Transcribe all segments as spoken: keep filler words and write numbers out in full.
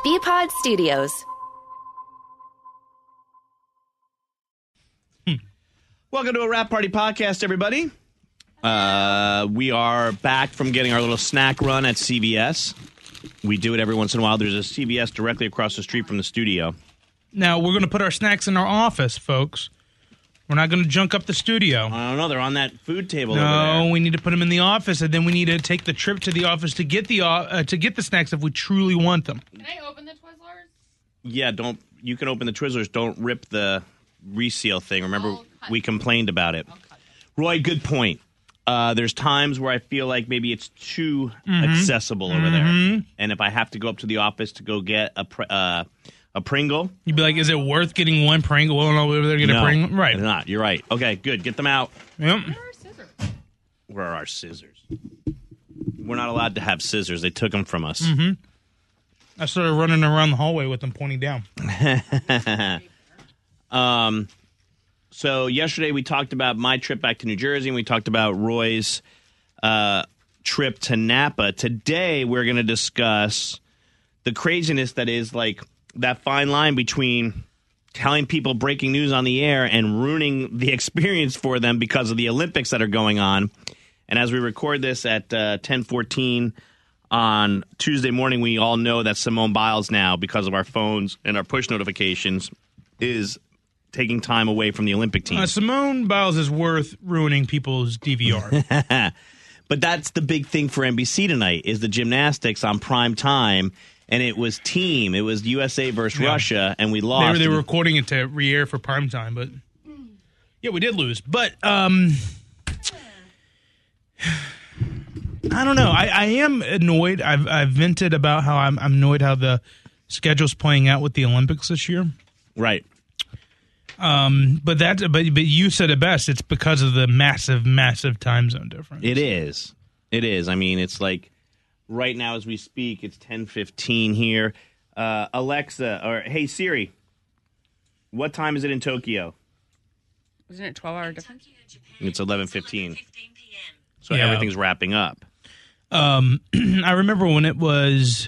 B-Pod Studios. Hmm. Welcome to a Wrap Party podcast, everybody. Uh, we are back from getting our little snack run at C V S. We do it every once in a while. There's a C V S directly across the street from the studio. Now, we're going to put our snacks in our office, folks. We're not going to junk up the studio. I don't know. They're on that food table no, over there. we need to put them in the office, and then we need to take the trip to the office to get the uh, to get the snacks if we truly want them. Can I open the Twizzlers? Yeah, don't. You can open the Twizzlers. Don't rip the reseal thing. Remember, we complained about it. Roy, good point. Uh, there's times where I feel like maybe it's too mm-hmm. accessible over mm-hmm. there. And if I have to go up to the office to go get a pr- uh, a Pringle. You'd be like, is it worth getting one Pringle? Well, no, over there to get no, a Pringle? Right. It's not. You're right. Okay, good. Get them out. Yep. Where are scissors? Where are our scissors? We're not allowed to have scissors. They took them from us. Mm-hmm. I started running around the hallway with them pointing down. um, so yesterday we talked about my trip back to New Jersey, and we talked about Roy's uh, trip to Napa. Today we're going to discuss the craziness that is like that fine line between telling people breaking news on the air and ruining the experience for them because of the Olympics that are going on. And as we record this at uh, ten fourteen on Tuesday morning, we all know that Simone Biles now, because of our phones and our push notifications, is taking time away from the Olympic team. Uh, Simone Biles is worth ruining people's D V R. But that's the big thing for N B C tonight is the gymnastics on prime time. And it was team. It was U S A versus yeah. Russia, and we lost. They were, they were recording it to re-air for prime time, but yeah, we did lose. But um, I don't know. I, I am annoyed. I've I've vented about how I'm, I'm annoyed how the schedule's playing out with the Olympics this year. Right. Um, but that, but but you said it best. It's because of the massive, massive time zone difference. It is. It is. I mean, it's like. Right now, as we speak, it's ten fifteen here. Uh, Alexa, or hey Siri, what time is it in Tokyo? Isn't it twelve hour difference? It's eleven fifteen. So yeah. everything's wrapping up. Um, I remember when it was,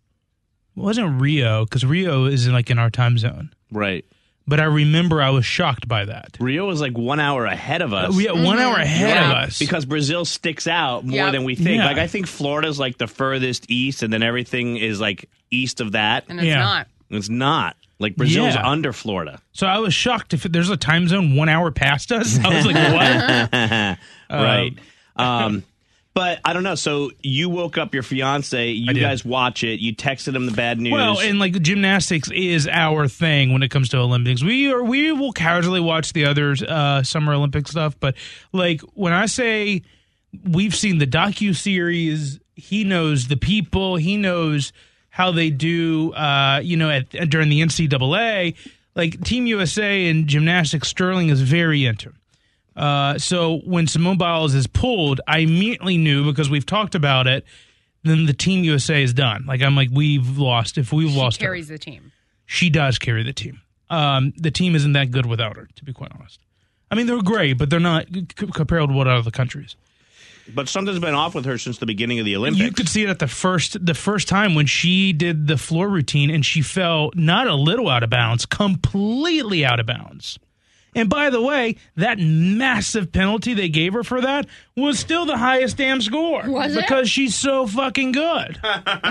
it wasn't Rio, because Rio isn't like in our time zone. Right. But I remember I was shocked by that. Rio was like one hour ahead of us. Uh, yeah, one mm-hmm. hour ahead yeah, of us. Because Brazil sticks out more yep. than we think. Yeah. Like, I think Florida's like the furthest east, and then everything is like east of that. And it's yeah. not. It's not. Like, Brazil's yeah. under Florida. So I was shocked. If there's a time zone one hour past us, I was like, what? Right. Um, um, but I don't know. So you woke up your fiance. You guys watch it. You texted him the bad news. Well, and like gymnastics is our thing when it comes to Olympics. We are we will casually watch the other uh, Summer Olympic stuff, but like when I say we've seen the docuseries, he knows the people. He knows how they do. Uh, you know, at, during the N C double A, like Team U S A and gymnastics, Sterling is very into. Uh, so when Simone Biles is pulled, I immediately knew, because we've talked about it, then the Team U S A is done. Like, I'm like, we've lost. If we've she lost carries her. the team. She does carry the team. Um, the team isn't that good without her, to be quite honest. I mean, they're great, but they're not c- compared to what other countries. But something's been off with her since the beginning of the Olympics. You could see it at the first the first time when she did the floor routine, and she fell not a little out of bounds, completely out of bounds. And by the way, that massive penalty they gave her for that was still the highest damn score. Was it? Because she's so fucking good.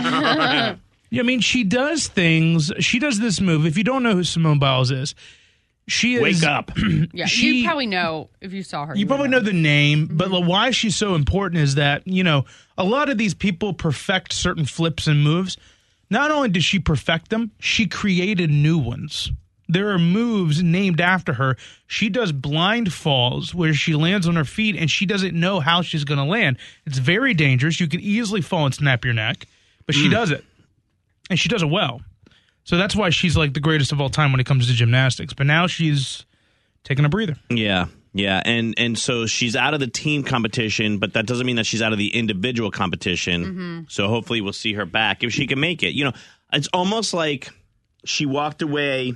I mean, she does things. She does this move. If you don't know who Simone Biles is, she is. Wake up. Yeah, she, you probably know if you saw her. You, you probably know. know the name, but Mm-hmm. why she's so important is that, you know, a lot of these people perfect certain flips and moves. Not only did she perfect them, she created new ones. There are moves named after her. She does blind falls where she lands on her feet and she doesn't know how she's going to land. It's very dangerous. You could easily fall and snap your neck, but she mm. does it. And she does it well. So that's why she's like the greatest of all time when it comes to gymnastics. But now she's taking a breather. Yeah, yeah. And and so she's out of the team competition, but that doesn't mean that she's out of the individual competition. Mm-hmm. So hopefully we'll see her back if she can make it. You know, it's almost like she walked away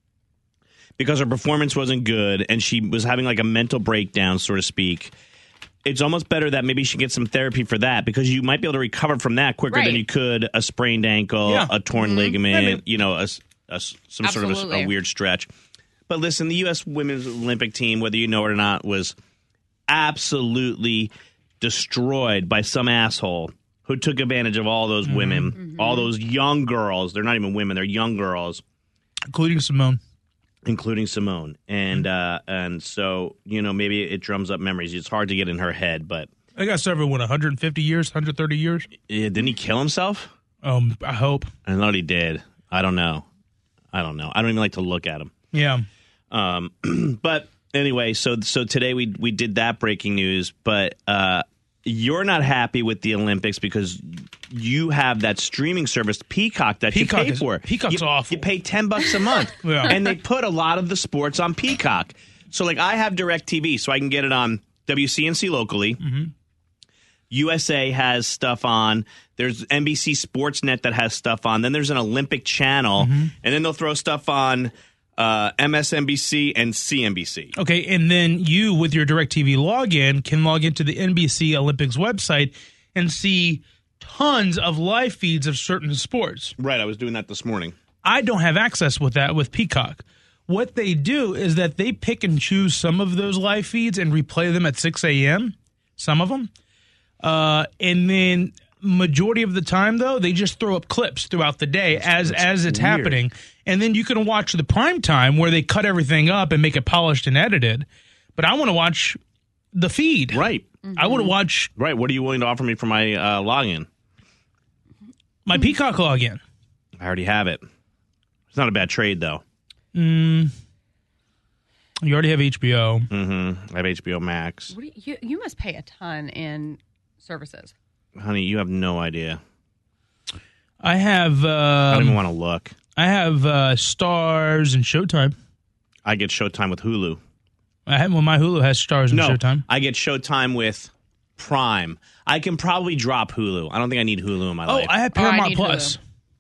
because her performance wasn't good and she was having like a mental breakdown, so to speak. it's almost better that maybe you should get some therapy for that because you might be able to recover from that quicker Right. than you could a sprained ankle, Yeah. a torn Mm-hmm. ligament, I mean- you know, a, a, some sort of a, Absolutely. a weird stretch. But listen, the U S Women's Olympic team, whether you know it or not, was absolutely destroyed by some asshole who took advantage of all those women, Mm-hmm. all those young girls. They're not even women; they're young girls, Including Simone. including Simone. And uh, and so you know, maybe it drums up memories. It's hard to get in her head, but I got several, what, one hundred fifty years, one hundred thirty years? yeah, didn't he kill himself? Um, I hope. I thought he did. I don't know. I don't know. I don't even like to look at him. Yeah. Um, but anyway, so so today we we did that breaking news, but uh, you're not happy with the Olympics because you have that streaming service Peacock that Peacock you pay is- for. Peacock's you, awful. You pay ten bucks a month, Yeah. and they put a lot of the sports on Peacock. So like I have DirecTV, so I can get it on W C N C locally. Mm-hmm. U S A has stuff on. There's N B C Sportsnet that has stuff on. Then there's an Olympic channel, Mm-hmm. and then they'll throw stuff on uh, M S N B C and C N B C. Okay, and then you, with your DirecTV login, can log into the N B C Olympics website and see tons of live feeds of certain sports. Right, I was doing that this morning. I don't have access with that with Peacock. What they do is that they pick and choose some of those live feeds and replay them at six a.m., some of them. Uh, and then majority of the time, though, they just throw up clips throughout the day as as it's weird. happening. And then you can watch the prime time where they cut everything up and make it polished and edited. But I want to watch the feed. Right, I want to watch right. What are you willing to offer me for my uh, login? my Peacock login. I already have it. It's not a bad trade, though. You already have H B O. Mm-hmm. I have H B O Max. What do you, you, you must pay a ton in services. Honey, you have no idea. I have I don't even um, want to look. I have uh, Stars and Showtime. I get Showtime with Hulu. I have well, my Hulu has Stars and No, Showtime. I get Showtime with Prime. I can probably drop Hulu. I don't think I need Hulu in my Oh, life. I have Oh, I Paramount need Plus.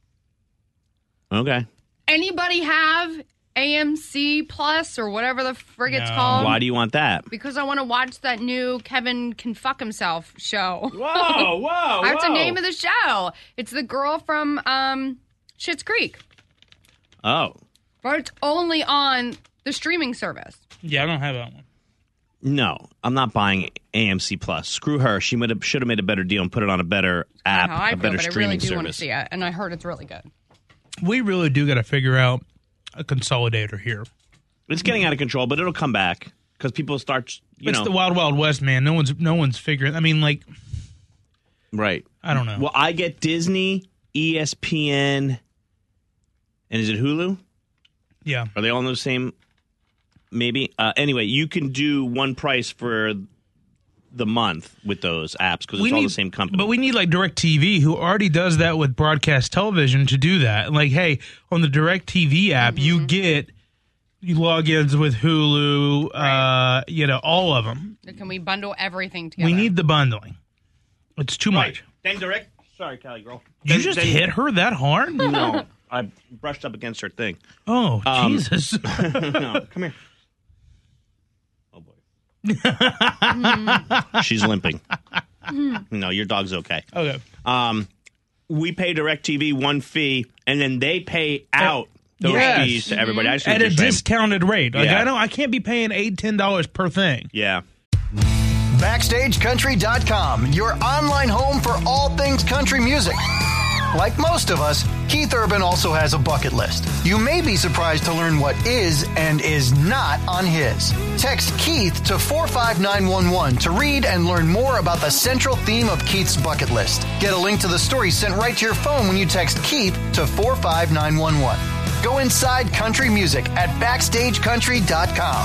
Okay. Anybody have A M C Plus or whatever the frig it's No. called? Why do you want that? Because I want to watch that new Kevin Can Fuck Himself show. Whoa, whoa, That's the name of the show. It's the girl from um, Schitt's Creek. Oh. But it's only on the streaming service. Yeah, I don't have that one. No, I'm not buying A M C Plus. Screw her. She might have, should have made a better deal and put it on a better app, How I a feel, better but I really streaming do want to service. see it, and I heard it's really good. We really do got to figure out a consolidator here. It's getting out of control, but it'll come back because people start, you It's know. the Wild Wild West, man. No one's no one's figuring. I mean, like, Right. I don't know. Well, I get Disney, E S P N, and is it Hulu? yeah, Are they all in the same? Maybe. Uh, anyway, you can do one price for the month with those apps because it's all need, the same company. But we need like DirecTV, who already does that with broadcast television, to do that. Like, hey, on the DirecTV app, Mm-hmm. you get you logins with Hulu, Right. uh, you know, all of them. Can we bundle everything together? We need the bundling. It's too right. much. Dang direct. Sorry, Callie girl. Did you Then- just then- hit her that hard? No, I brushed up against her thing. Oh, Um, Jesus. No, come here. Oh boy. She's limping. No, your dog's okay. Okay. Um, we pay DirecTV one fee, and then they pay out those Yes. fees to everybody. I see what At a you're saying. discounted rate. Like, Yeah. I don't I can't be paying eight, ten dollars per thing. Yeah. Backstage Country dot com, your online home for all things country music. Like most of us, Keith Urban also has a bucket list. You may be surprised to learn what is and is not on his. Text Keith to four five nine one one to read and learn more about the central theme of Keith's bucket list. Get a link to the story sent right to your phone when you text Keith to four five nine one one. Go inside country music at Backstage Country dot com.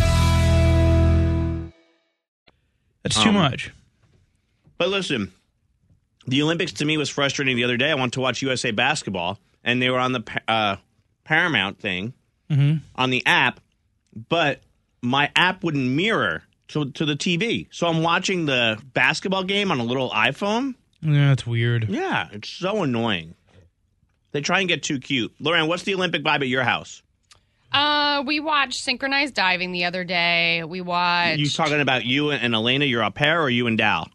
That's too Um, much. But listen, the Olympics to me was frustrating the other day. I wanted to watch U S A basketball, and they were on the pa- uh, Paramount thing on the app, but my app wouldn't mirror to, to the T V. So I'm watching the basketball game on a little iPhone. Yeah, that's weird. Yeah, it's so annoying. They try and get too cute. Lauren, what's the Olympic vibe at your house? Uh, we watched synchronized diving the other day. We watched. You talking about you and Elena, your au pair, or you and Dal?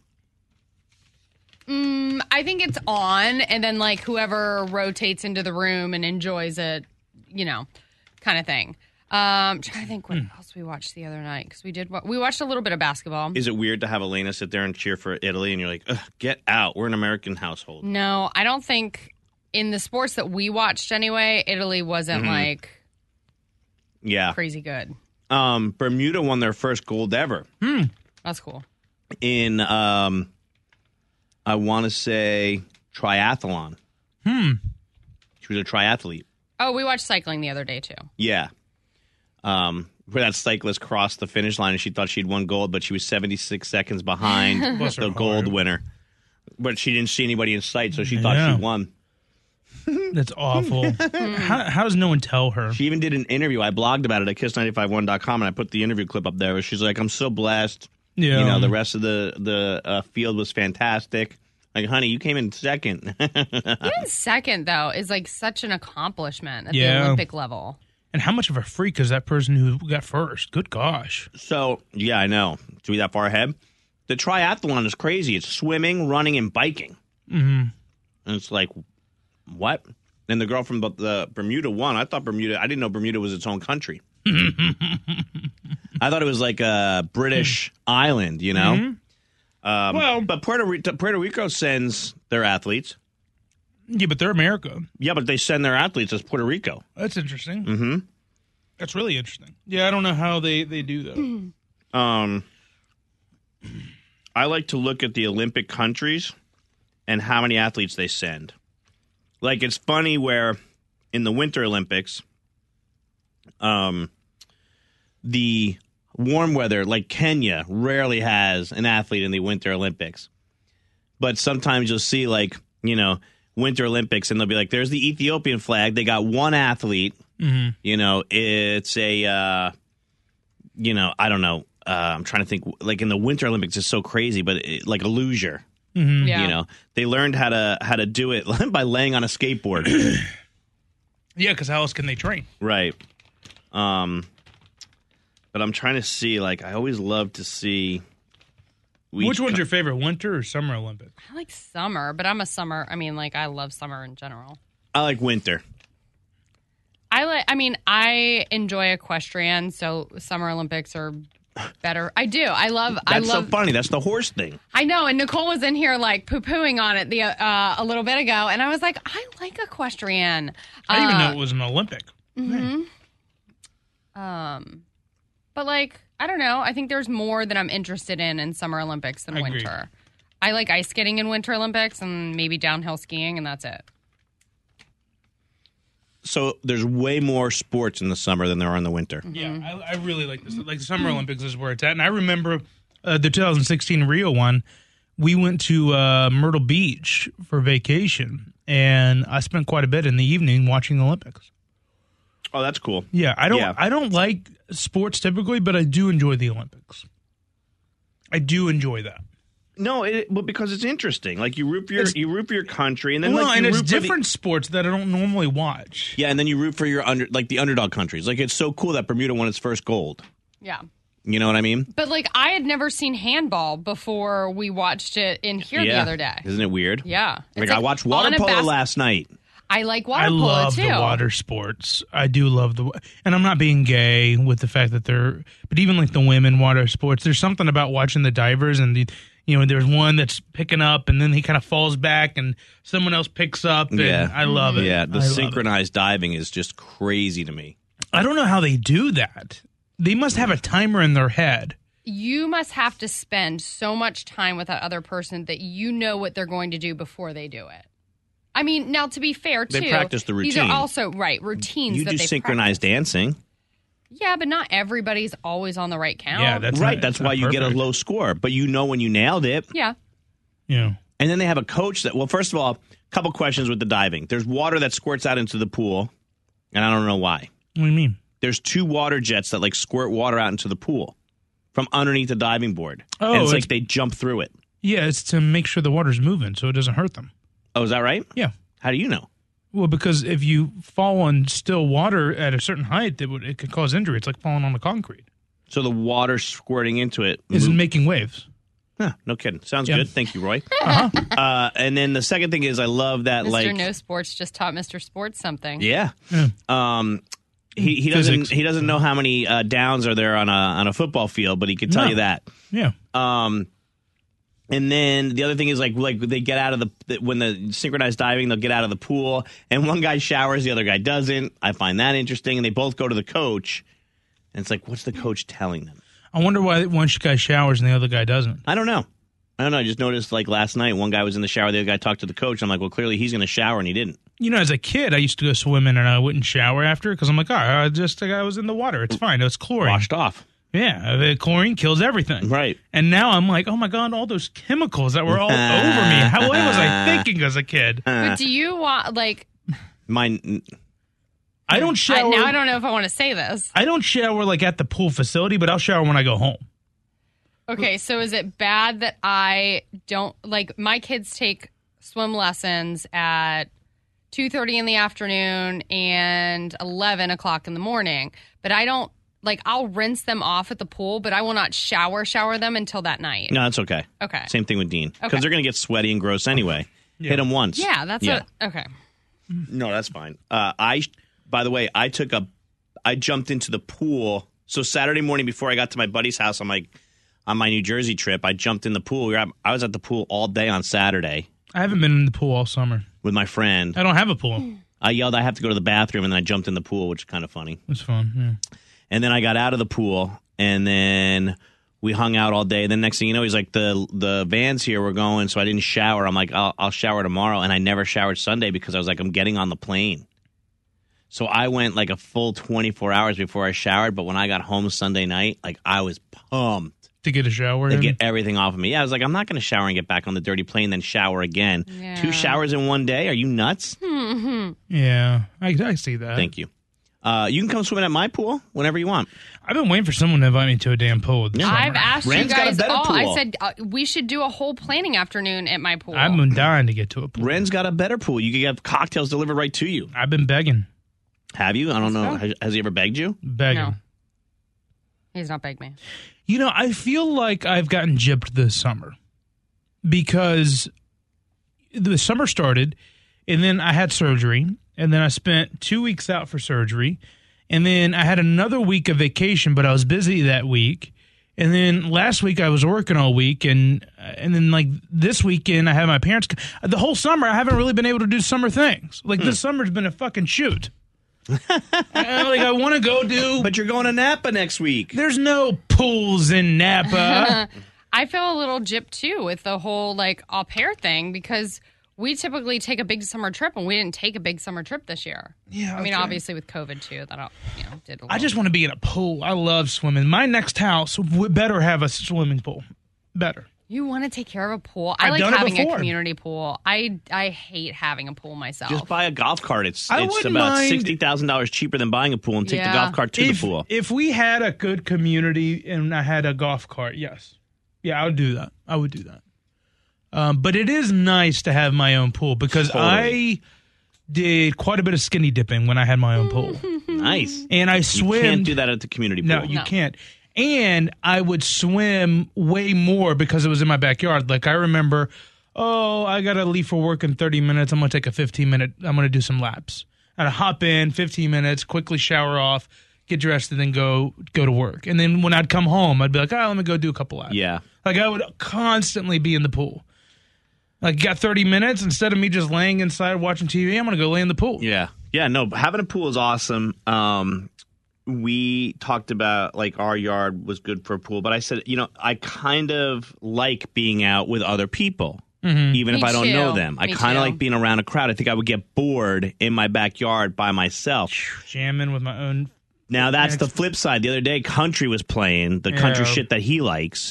Mm, I think it's on, and then like whoever rotates into the room and enjoys it, you know, kind of thing. Um, trying to think what else we watched the other night because we did wa- we watched a little bit of basketball. Is it weird to have Elena sit there and cheer for Italy, and you're like, Ugh, get out? We're an American household. No, I don't think in the sports that we watched anyway, Italy wasn't Mm-hmm. like Yeah. crazy good. Um, Bermuda won their first gold ever That's cool. in, um, I want to say, triathlon. Hmm. She was a triathlete. Oh, we watched cycling the other day too. Yeah. Um, where that cyclist crossed the finish line and she thought she'd won gold, but she was seventy-six seconds behind Bless her the heart. gold winner. But she didn't see anybody in sight, so she thought Yeah. she won. That's awful. how, how does no one tell her? She even did an interview. I blogged about it at kiss nine five one dot com, and I put the interview clip up there where she's like, I'm so blessed. Yeah. You know, the rest of the, the uh, field was fantastic. Like, honey, you came in second. Even second though is like such an accomplishment at Yeah. the Olympic level. And how much of a freak is that person who got first? Good gosh. So, yeah, I know. To be that far ahead. The triathlon is crazy. It's swimming, running, and biking. Mm-hmm. And it's like, what? And the girl from the, the Bermuda won. I thought Bermuda, I didn't know Bermuda was its own country. I thought it was like a British island, you know? Um, Well- but Puerto, Ri- Puerto Rico sends their athletes. Yeah, but they're America. Yeah, but they send their athletes as Puerto Rico. That's interesting. Mm-hmm. That's really interesting. Yeah, I don't know how they, they do that. Um, I like to look at the Olympic countries and how many athletes they send. Like, it's funny where in the Winter Olympics, um, the warm weather, like Kenya, rarely has an athlete in the Winter Olympics. But sometimes you'll see, like, you know, Winter Olympics, and they'll be like, there's the Ethiopian flag. They got one athlete. Mm-hmm. You know, it's a, uh, you know, I don't know. Uh, I'm trying to think. Like in the Winter Olympics, it's so crazy, but it, like a loser. Mm-hmm. Yeah. You know, they learned how to how to do it by laying on a skateboard. Yeah, because how else can they train? Right. Um, but I'm trying to see. Like, I always love to see. Which one's co- your favorite, Winter or Summer Olympics? I like summer, but I'm a summer. I mean, like I love summer in general. I like winter. I like. I mean, I enjoy equestrian, so Summer Olympics are better. I do. I love. I That's love. so funny. That's the horse thing. I know. And Nicole was in here like poo pooing on it the uh, a little bit ago, and I was like, I like equestrian. I didn't even Uh, know it was an Olympic. Um, but like, I don't know. I think there's more that I'm interested in in Summer Olympics than Agreed. winter. I like ice skating in Winter Olympics and maybe downhill skiing, and that's it. So there's way more sports in the summer than there are in the winter. Yeah, I, I really like this. Like the Summer Olympics is where it's at. And I remember uh, the two thousand sixteen Rio one. We went to uh, Myrtle Beach for vacation, and I spent quite a bit in the evening watching the Olympics. Oh, that's cool. Yeah, I don't. Yeah. I don't like sports typically, but I do enjoy the Olympics. I do enjoy that. No, it, but because it's interesting. Like you root for your It's- you root for your country, and then well, like and you it's root for the- different sports that I don't normally watch. yeah, and then you root for your under like the underdog countries. Like it's so cool that Bermuda won its first gold. Yeah. You know what I mean? But like, I had never seen handball before we watched it in here yeah. the other day. Isn't it weird? Yeah. Like, It's I watched on water a polo bas- last night. I like water I polo love too. the water sports. I do love the, and I'm not being gay with the fact that they're, but even like the women water sports, there's something about watching the divers and the, you know, there's one that's picking up and then he kind of falls back and someone else picks up. And Yeah. I love it. Yeah, the I love it. synchronized diving is just crazy to me. I don't know how they do that. They must have a timer in their head. You must have to spend so much time with that other person that you know what they're going to do before they do it. I mean, now to be fair, too, They practice the these routine. are also right routines. You that do they synchronized practice. dancing. Yeah, but not everybody's always on the right count. Yeah, that's right, not- that's not why you get a perfect. low score, but you know when you nailed it. yeah. Yeah. And then they have a coach that, well, first of all, a couple questions with the diving. There's water that squirts out into the pool, and I don't know why. What do you mean? There's two water jets that like squirt water out into the pool from underneath the diving board. Oh, and it's it's- like they jump through it. Yeah, it's to make sure the water's moving so it doesn't hurt them. Oh, is that right? Yeah. How do you know? Well, because if you fall on still water at a certain height, it would it could cause injury. It's like falling on the concrete. So the water squirting into it Isn't move- making waves. Huh, no kidding. Sounds Yeah. good. Thank you, Roy. Uh-huh. Uh, and then the second thing is I love that, Mister like, No Sports just taught Mister Sports something. yeah. Yeah. Um, he, he doesn't Physics. he doesn't know how many uh, downs are there on a on a football field, but he can tell No. you that. Yeah. Um, and then the other thing is like like they get out of the when the synchronized diving, they'll get out of the pool, and one guy showers, the other guy doesn't. I find that interesting, and they both go to the coach, and it's like, what's the coach telling them? I wonder why one guy showers and the other guy doesn't. I don't know. I don't know. I just noticed like last night, one guy was in the shower, the other guy talked to the coach. I'm like, well, clearly he's going to shower, and he didn't. You know, as a kid, I used to go swimming and I wouldn't shower after because I'm like, oh, I just like I was in the water. It's fine. It's chlorine. Washed off. Yeah, the chlorine kills everything. Right. And now I'm like, oh my God, all those chemicals that were all over me. How what was I thinking as a kid? But do you want, like, Mine. I don't I, shower. now I don't know if I want to say this. I don't shower like at the pool facility, but I'll shower when I go home. Okay, so is it bad that I don't, like, my kids take swim lessons at two thirty in the afternoon and eleven o'clock in the morning, but I don't, like, I'll rinse them off at the pool, but I will not shower, shower them until that night. No, that's okay. Okay. Same thing with Dean. Because Okay. they're going to get sweaty and gross anyway. Yeah. Hit them once. Yeah, that's yeah. a, okay. No, that's fine. Uh, I, by the way, I took a, I jumped into the pool. So Saturday morning before I got to my buddy's house on my, on my New Jersey trip, I jumped in the pool. We were at, I was at the pool all day on Saturday I haven't been in the pool all summer. with my friend. I don't have a pool. I yelled, I have to go to the bathroom, and then I jumped in the pool, which is kind of funny. It's fun. Yeah. And then I got out of the pool, and then we hung out all day. Then next thing you know, he's like, the the van's here, we're going. So I didn't shower. I'm like, I'll, I'll shower tomorrow. And I never showered Sunday because I was like, I'm getting on the plane. So I went like a full twenty-four hours before I showered. But when I got home Sunday night, like I was pumped To get a shower to in. get everything off of me. Yeah, I was like, I'm not going to shower and get back on the dirty plane, then shower again. Yeah. Two showers in one day? Are you nuts? Yeah, I, I see that. Thank you. Uh, you can come swimming at my pool whenever you want. I've been waiting for someone to invite me to a damn pool. This Yeah. summer. I've asked Rand's you got a guys better all. I pool. said uh, we should do a whole planning afternoon at my pool. I've been dying to get to a pool. Ren's got a better pool. You can get cocktails delivered right to you. I've been begging, Have you? I don't know. go. Has, has he ever begged you? begging. No. He's not begged me. You know, I feel like I've gotten gypped this summer because the summer started and then I had surgery and then I spent two weeks out for surgery and then I had another week of vacation, but I was busy that week. And then last week I was working all week and and then like this weekend I had my parents. The whole summer I haven't really been able to do summer things. Like this summer's been a fucking shoot. I, like I want to go do. But you're going to Napa next week. There's no pools in Napa. I feel a little gypped too with the whole like au pair thing because we typically take a big summer trip and we didn't take a big summer trip this year. Yeah, I mean, okay. obviously with COVID too, that you know did. A I little. just want to be in a pool. I love swimming. My next house would better have a swimming pool. Better. You want to take care of a pool? I I've like done it having a before. community pool. I I hate having a pool myself. Just buy a golf cart. It's I it's wouldn't about mind- sixty thousand dollars cheaper than buying a pool, and take Yeah. the golf cart to if, the pool. if we had a good community and I had a golf cart, yes. Yeah, I would do that. I would do that. Um, but it is nice to have my own pool because Totally. I did quite a bit of skinny dipping when I had my own pool. Nice. And I You swim. can't do that at the community pool. No, you No. can't. And I would swim way more because it was in my backyard. Like I remember, oh, I got to leave for work in thirty minutes. I'm going to take a fifteen minute, I'm going to do some laps. I'd hop in fifteen minutes, quickly shower off, get dressed, and then go go to work. And then when I'd come home, I'd be like, oh, let me go do a couple laps. Yeah. Like I would constantly be in the pool. Like got thirty minutes, instead of me just laying inside watching T V, I'm going to go lay in the pool. Yeah. Yeah, no, having a pool is awesome. Um, we talked about, like, our yard was good for a pool, but I said, you know, I kind of like being out with other people, even Me if I don't too. know them. I Me kind too. of like being around a crowd. I think I would get bored in my backyard by myself. Jamming with my own. Now, that's the flip side. The other day, country was playing, the country Yeah. shit that he likes.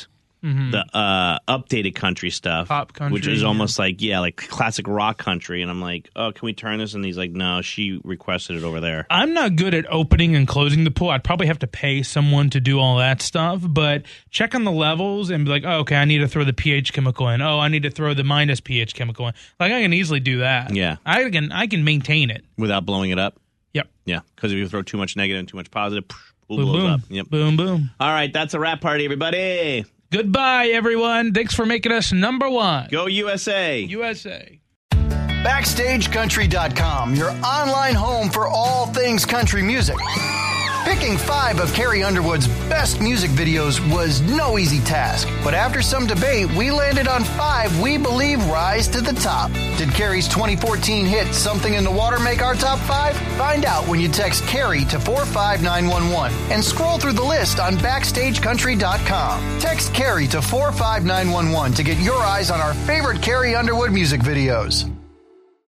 the uh, updated country stuff, Pop country, which is yeah. almost like yeah, like classic rock country. And I'm like, oh, can we turn this? And he's like, no, she requested it over there. I'm not good at opening and closing the pool. I'd probably have to pay someone to do all that stuff, but check on the levels and be like, oh, okay, I need to throw the pH chemical in. Oh, I need to throw the minus pH chemical in. Like, I can easily do that. Yeah. I can I can maintain it. Without blowing it up. Yep. Yeah, because if you throw too much negative and too much positive, pool Boom, blows boom. up. Yep. Boom, boom. All right, that's a wrap party, everybody. Goodbye, everyone. Thanks for making us number one. Go U S A. U S A. Backstage Country dot com, your online home for all things country music. Picking five of Carrie Underwood's best music videos was no easy task, but after some debate, we landed on five we believe rise to the top. Did Carrie's twenty fourteen hit Something in the Water make our top five? Find out when you text Carrie to four five nine one one and scroll through the list on Backstage Country dot com. Text Carrie to four five nine one one to get your eyes on our favorite Carrie Underwood music videos.